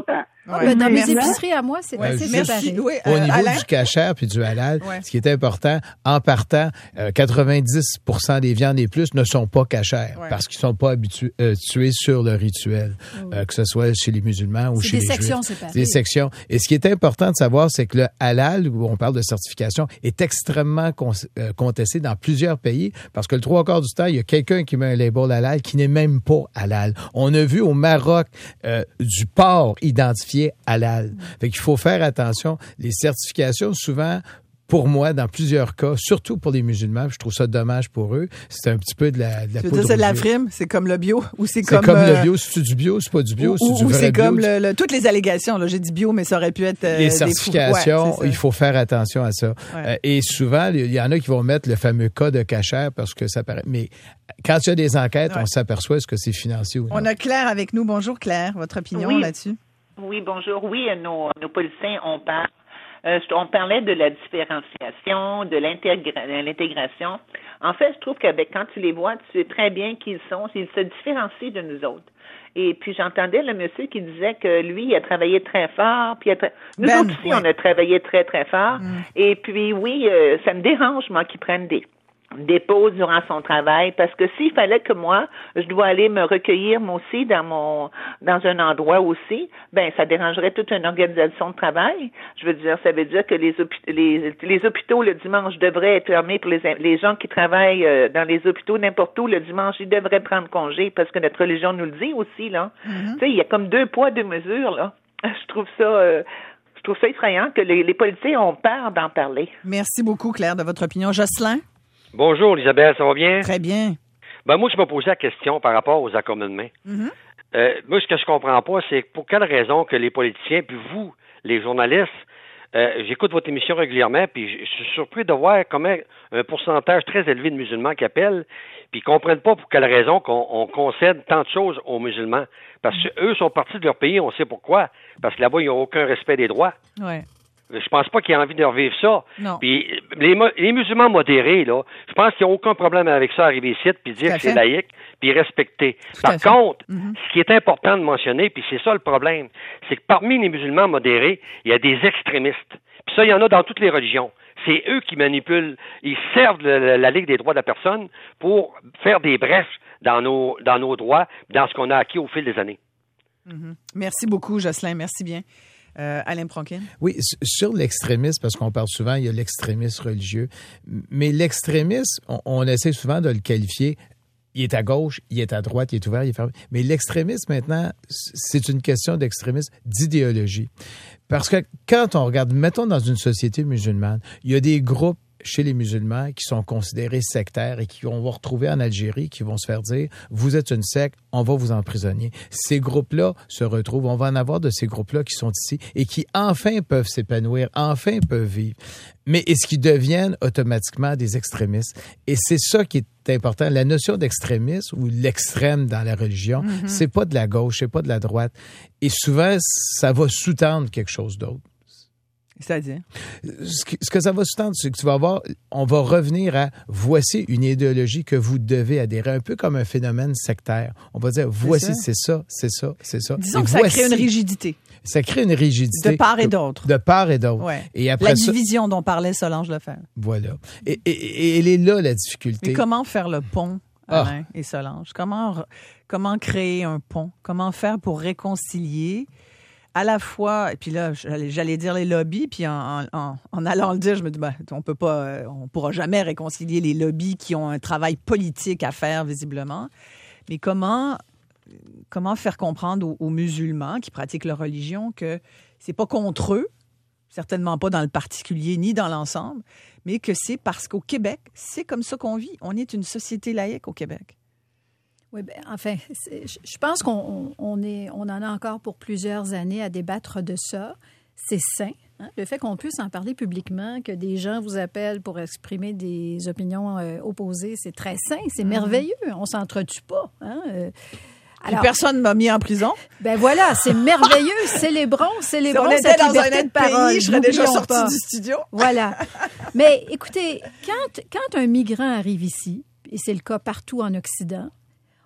Ouais. Ben, dans mes épiceries à moi, c'est ouais, assez séparé. Oui, euh, Au niveau Alain? Du cachère puis du halal, ouais. ce qui est important, en partant, euh, quatre-vingt-dix pour cent des viandes et plus ne sont pas cachères ouais. parce qu'ils sont pas habitués euh, sur le rituel, oui. euh, que ce soit chez les musulmans ou c'est chez les juifs. C'est des sections séparées. séparées. Des sections. Et ce qui est important de savoir, c'est que le halal, où on parle de certification, est extrêmement con- euh, contesté dans plusieurs pays parce que le trois quarts du temps, il y a quelqu'un qui met un label halal qui n'est même pas halal. On a vu au Maroc euh, du porc identifié halal. Fait qu'il faut faire attention. Les certifications, souvent, pour moi, dans plusieurs cas, surtout pour les musulmans, je trouve ça dommage pour eux, c'est un petit peu de la, de la tu veux dire, c'est de la frime? C'est comme le bio? Ou c'est, c'est comme, comme euh, le bio? C'est du bio? C'est pas du bio? Ou, c'est du ou vrai c'est bio? comme le, le, toutes les allégations. Là, j'ai dit bio, mais ça aurait pu être... Euh, les certifications, ouais, il faut faire attention à ça. Ouais. Euh, et souvent, il y en a qui vont mettre le fameux cas de cachère parce que ça paraît... Mais quand il y a des enquêtes, ouais. on s'aperçoit est-ce que c'est financier ou non. On a Claire avec nous. Bonjour Claire, votre opinion oui. là-dessus? Oui, bonjour. Oui, nos, nos politiciens, on parle, euh, on parlait de la différenciation, de l'intégra- l'intégration. En fait, je trouve que ben, quand tu les vois, tu sais très bien qui ils sont. Ils se différencient de nous autres. Et puis, j'entendais le monsieur qui disait que lui, il a travaillé très fort. Puis il a tra- Nous ben, autres aussi, ouais. on a travaillé très, très fort. Mm. Et puis, oui, euh, ça me dérange, moi, qu'ils prennent des... des pauses durant son travail, parce que s'il fallait que moi, je dois aller me recueillir moi aussi dans mon dans un endroit aussi, ben ça dérangerait toute une organisation de travail. Je veux dire, ça veut dire que les hôpitaux, les, les hôpitaux le dimanche devraient être fermés pour les les gens qui travaillent dans les hôpitaux n'importe où le dimanche, ils devraient prendre congé parce que notre religion nous le dit aussi là. Mm-hmm. Tu sais, il y a comme deux poids deux mesures là. Je trouve ça euh, je trouve ça effrayant que les, les politiciens ont peur d'en parler. Merci beaucoup Claire de votre opinion. Jocelyn? Bonjour, Isabelle, ça va bien? Très bien. Ben, moi, je me posais la question par rapport aux accommodements. Mm-hmm. Euh, moi, ce que je comprends pas, c'est pour quelle raison que les politiciens, puis vous, les journalistes, euh, j'écoute votre émission régulièrement, puis je, je suis surpris de voir comment un pourcentage très élevé de musulmans qui appellent, puis ils comprennent pas pour quelle raison qu'on on concède tant de choses aux musulmans. Parce qu'eux sont partis de leur pays, on sait pourquoi. Parce que là-bas, ils n'ont aucun respect des droits. Ouais. Je pense pas qu'ils aient envie de revivre ça. Non. Puis les, les musulmans modérés, là, je pense qu'ils n'ont aucun problème avec ça, arriver ici, puis dire que c'est laïque, puis respecter. Tout Par contre, mm-hmm. ce qui est important de mentionner, puis c'est ça le problème, c'est que parmi les musulmans modérés, il y a des extrémistes. Puis ça, il y en a dans toutes les religions. C'est eux qui manipulent, ils servent le, la Ligue des droits de la personne pour faire des brèches dans nos, dans nos droits, dans ce qu'on a acquis au fil des années. Mm-hmm. Merci beaucoup, Jocelyn. Merci bien. Euh, Alain Pronkin? Oui, sur l'extrémisme, parce qu'on parle souvent, il y a l'extrémisme religieux, mais l'extrémisme, on, on essaie souvent de le qualifier, il est à gauche, il est à droite, il est ouvert, il est fermé. Mais l'extrémisme, maintenant, c'est une question d'extrémisme, d'idéologie. Parce que quand on regarde, mettons dans une société musulmane, il y a des groupes chez les musulmans qui sont considérés sectaires et qui on va retrouver en Algérie, qui vont se faire dire « Vous êtes une secte, on va vous emprisonner ». Ces groupes-là se retrouvent, on va en avoir de ces groupes-là qui sont ici et qui enfin peuvent s'épanouir, enfin peuvent vivre. Mais est-ce qu'ils deviennent automatiquement des extrémistes? Et c'est ça qui est important. La notion d'extrémisme ou l'extrême dans la religion, mm-hmm. c'est pas de la gauche, c'est pas de la droite. Et souvent, ça va sous-tendre quelque chose d'autre. C'est-à-dire? Ce que, ce que ça va sous-tendre, c'est que tu vas voir, on va revenir à voici une idéologie que vous devez adhérer, un peu comme un phénomène sectaire. On va dire voici, c'est ça, c'est ça, c'est ça. Disons et que voici, ça crée une rigidité. Ça crée une rigidité. De part et d'autre. De, de part et d'autre. Ouais. Et après la ça, division dont parlait Solange Lefebvre. Voilà. Et, et, et elle est là, la difficulté. Mais comment faire le pont, Alain ah. et Solange? Comment, comment créer un pont? Comment faire pour réconcilier à la fois, et puis là, j'allais, j'allais dire les lobbies, puis en, en, en allant le dire, je me dis, ben, on peut pas, on pourra jamais réconcilier les lobbies qui ont un travail politique à faire, visiblement. Mais comment, comment faire comprendre aux, aux musulmans qui pratiquent leur religion que c'est pas contre eux, certainement pas dans le particulier ni dans l'ensemble, mais que c'est parce qu'au Québec, c'est comme ça qu'on vit. On est une société laïque au Québec. Oui, bien, enfin, je pense qu'on on est, on en a encore pour plusieurs années à débattre de ça. C'est sain. Hein? Le fait qu'on puisse en parler publiquement, que des gens vous appellent pour exprimer des opinions euh, opposées, c'est très sain, c'est mmh. merveilleux. On ne s'entretue pas. Hein? Euh, alors, personne ne m'a mis en prison. Ben voilà, c'est merveilleux. Célébrons, célébrons si on cette était dans liberté un autre de parole. pays, je serais déjà sortie du studio. Voilà. Mais écoutez, quand, quand un migrant arrive ici, et c'est le cas partout en Occident,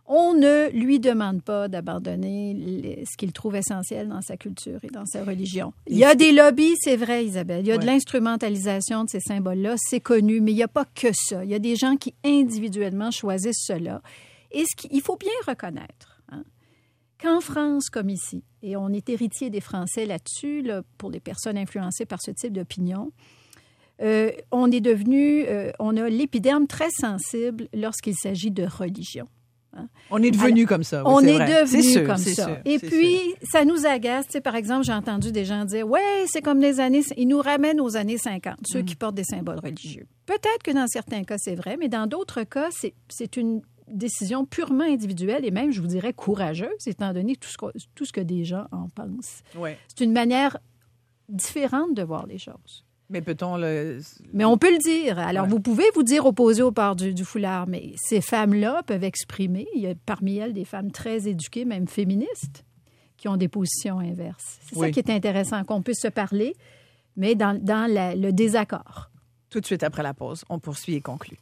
On ne lui demande pas d'abandonner les, ce qu'il trouve essentiel dans sa culture et dans sa religion. Il y a des lobbies, c'est vrai, Isabelle. Il y a ouais. de l'instrumentalisation de ces symboles-là, c'est connu, mais il n'y a pas que ça. Il y a des gens qui individuellement choisissent cela. Et ce qu'il faut bien reconnaître, hein, qu'en France comme ici, et on est héritier des Français là-dessus, là, pour les personnes influencées par ce type d'opinion, euh, on est devenu, euh, on a l'épiderme très sensible lorsqu'il s'agit de religion. On est devenu Alors, comme ça. Oui, on c'est est vrai. devenu c'est sûr, comme c'est ça. Sûr, Et c'est puis, sûr. ça nous agace. Tu sais, par exemple, j'ai entendu des gens dire « Ouais, c'est comme les années... » Ils nous ramènent aux années cinquante, ceux mm. qui portent des symboles religieux. Peut-être que dans certains cas, c'est vrai, mais dans d'autres cas, c'est, c'est une décision purement individuelle et même, je vous dirais, courageuse, étant donné tout ce que, tout ce que des gens en pensent. Ouais. C'est une manière différente de voir les choses. Mais peut-on le... Mais on peut le dire. Alors, ouais. vous pouvez vous dire opposé au port du, du foulard, mais ces femmes-là peuvent exprimer, il y a parmi elles des femmes très éduquées, même féministes, qui ont des positions inverses. C'est oui. ça qui est intéressant, qu'on puisse se parler, mais dans, dans la, le désaccord. Tout de suite après la pause, on poursuit et conclut.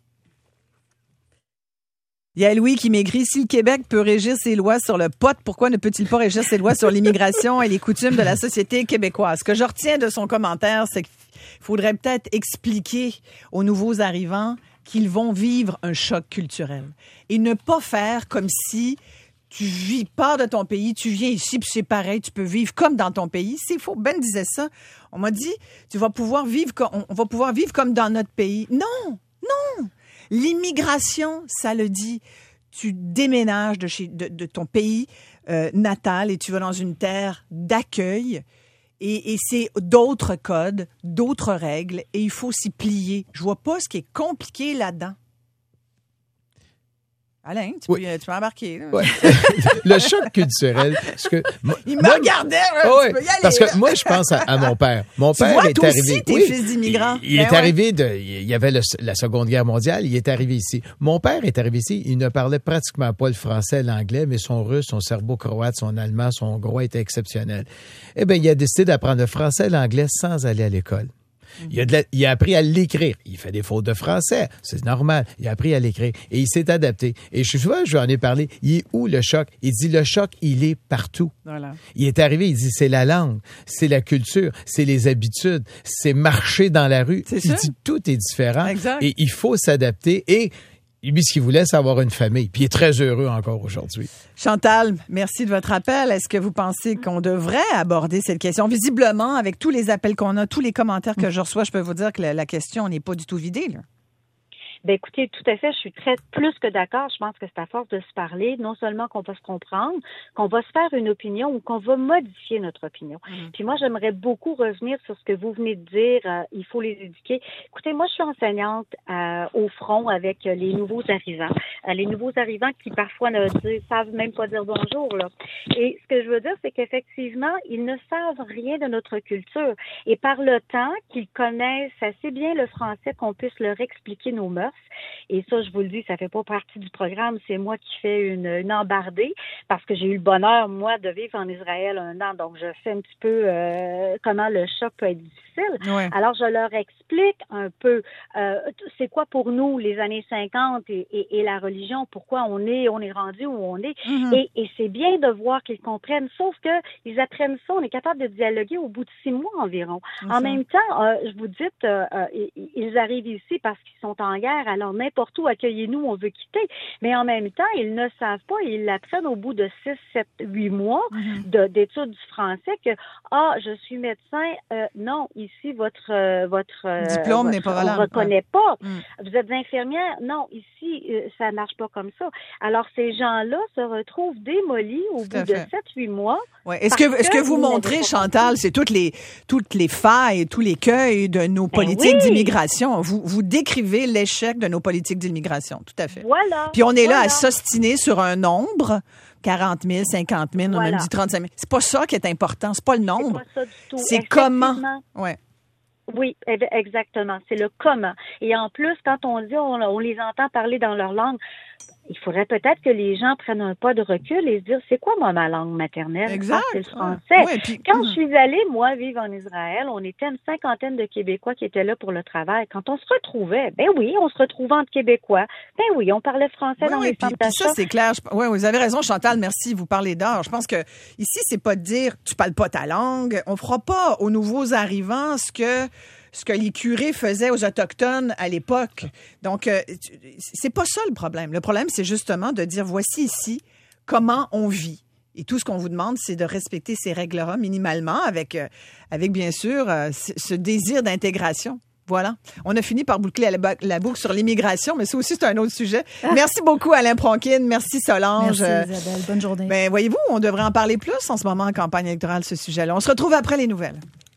Il y a Louis qui m'écrit « Si le Québec peut régir ses lois sur le pot, pourquoi ne peut-il pas régir ses lois sur l'immigration et les coutumes de la société québécoise? » Ce que je retiens de son commentaire, c'est qu'il faudrait peut-être expliquer aux nouveaux arrivants qu'ils vont vivre un choc culturel et ne pas faire comme si tu vis pas de ton pays, tu viens ici puis c'est pareil, tu peux vivre comme dans ton pays. C'est faux. Ben disait ça. On m'a dit « Tu vas pouvoir vivre comme, on va pouvoir vivre comme dans notre pays. » Non, non. L'immigration, ça le dit, tu déménages de, chez, de, de ton pays euh, natal et tu vas dans une terre d'accueil et, et c'est d'autres codes, d'autres règles et il faut s'y plier. Je vois pas ce qui est compliqué là-dedans. Alain, tu peux, oui. tu peux embarquer. Là. Ouais. Le choc culturel. Parce que, moi, il me regardait. Là, ouais, tu peux y aller, parce que là. moi, je pense à, à mon père. Mon tu père vois, est toi arrivé. Aussi, t'es oui, fils d'immigrants. Il, il ben est ouais. arrivé de. Il y avait le, la Seconde Guerre mondiale. Il est arrivé ici. Mon père est arrivé ici. Il ne parlait pratiquement pas le français, l'anglais, mais son russe, son serbo-croate, son allemand, son hongrois était exceptionnel. Eh bien, il a décidé d'apprendre le français et l'anglais sans aller à l'école. Il a, de la, il a appris à l'écrire. Il fait des fautes de français. C'est normal. Il a appris à l'écrire. Et il s'est adapté. Et je suis souvent, je lui en ai parlé. Il est où le choc? Il dit le choc, il est partout. Voilà. Il est arrivé, il dit c'est la langue, c'est la culture, c'est les habitudes, c'est marcher dans la rue. C'est il ça. dit tout est différent. Exact. Et il faut s'adapter. Et lui, ce qu'il voulait, c'est avoir une famille. Puis il est très heureux encore aujourd'hui. Chantal, merci de votre appel. Est-ce que vous pensez qu'on devrait aborder cette question? Visiblement, avec tous les appels qu'on a, tous les commentaires que je reçois, je peux vous dire que la, la question n'est pas du tout vidée, là. Ben écoutez, tout à fait, je suis très plus que d'accord. Je pense que c'est à force de se parler, non seulement qu'on va se comprendre, qu'on va se faire une opinion ou qu'on va modifier notre opinion. Mmh. Puis moi, j'aimerais beaucoup revenir sur ce que vous venez de dire. Euh, il faut les éduquer. Écoutez, moi, je suis enseignante euh, au front avec les nouveaux arrivants. Euh, les nouveaux arrivants qui parfois ne disent, savent même pas dire bonjour, là. Et ce que je veux dire, c'est qu'effectivement, ils ne savent rien de notre culture. Et par le temps qu'ils connaissent assez bien le français, qu'on puisse leur expliquer nos mœurs. Et ça, je vous le dis, ça fait pas partie du programme. C'est moi qui fais une, une embardée parce que j'ai eu le bonheur, moi, de vivre en Israël un an. Donc, je sais un petit peu euh, comment le choc peut être difficile. Ouais. Alors, je leur explique un peu euh, c'est quoi pour nous les années cinquante et, et, et la religion, pourquoi on est on est rendu où on est. Mm-hmm. Et, et c'est bien de voir qu'ils comprennent, sauf que ils apprennent ça, on est capable de dialoguer au bout de six mois environ. Mm-hmm. En même temps, euh, je vous dis, euh, euh, ils arrivent ici parce qu'ils sont en guerre. Alors, n'importe où, accueillez-nous, on veut quitter. Mais en même temps, ils ne savent pas, ils l'apprennent au bout de six, sept, huit mois mm-hmm. de, d'études du français que, ah, je suis médecin, euh, non, ici, votre... Euh, votre diplôme euh, n'est pas valable. On ne reconnaît ouais. pas. Mm. Vous êtes infirmière, non, ici, euh, ça ne marche pas comme ça. Alors, ces gens-là se retrouvent démolis au Tout bout de sept, huit mois. Ouais. Est-ce que, est-ce que vous montrez, Chantal, c'est toutes les, toutes les failles, tous les écueils de nos ben politiques oui. d'immigration. Vous, vous décrivez l'échec de nos politiques d'immigration, tout à fait. Voilà. Puis on est voilà. là à s'ostiner sur un nombre, quarante mille, cinquante mille, voilà. on a même dit trente-cinq mille. C'est pas ça qui est important, c'est pas le nombre. C'est pas ça du tout. C'est comment. Ouais. Oui, exactement. C'est le comment. Et en plus, quand on dit, on, on les entend parler dans leur langue, il faudrait peut-être que les gens prennent un pas de recul et se dire, c'est quoi, moi, ma langue maternelle? Exact. Ah, c'est le français. Ouais, puis, Quand hum. je suis allée, moi, vivre en Israël, on était une cinquantaine de Québécois qui étaient là pour le travail. Quand on se retrouvait, ben oui, on se retrouvait entre Québécois. Ben oui, on parlait français oui, dans oui, les puis, centres puis d'achat. ça, c'est clair. Oui, vous avez raison, Chantal, merci, vous parlez d'heures. Je pense que ici, c'est pas de dire, tu parles pas ta langue. On fera pas aux nouveaux arrivants ce que ce que les curés faisaient aux Autochtones à l'époque. Donc, euh, c'est pas ça le problème. Le problème, c'est justement de dire, voici ici comment on vit. Et tout ce qu'on vous demande, c'est de respecter ces règles-là minimalement avec, euh, avec bien sûr, euh, ce désir d'intégration. Voilà. On a fini par boucler la, la boucle sur l'immigration, mais ça aussi, c'est un autre sujet. Merci beaucoup, Alain Pronkin. Merci, Solange. Merci, Isabelle. Bonne journée. Ben, voyez-vous, on devrait en parler plus en ce moment en campagne électorale, ce sujet-là. On se retrouve après les nouvelles.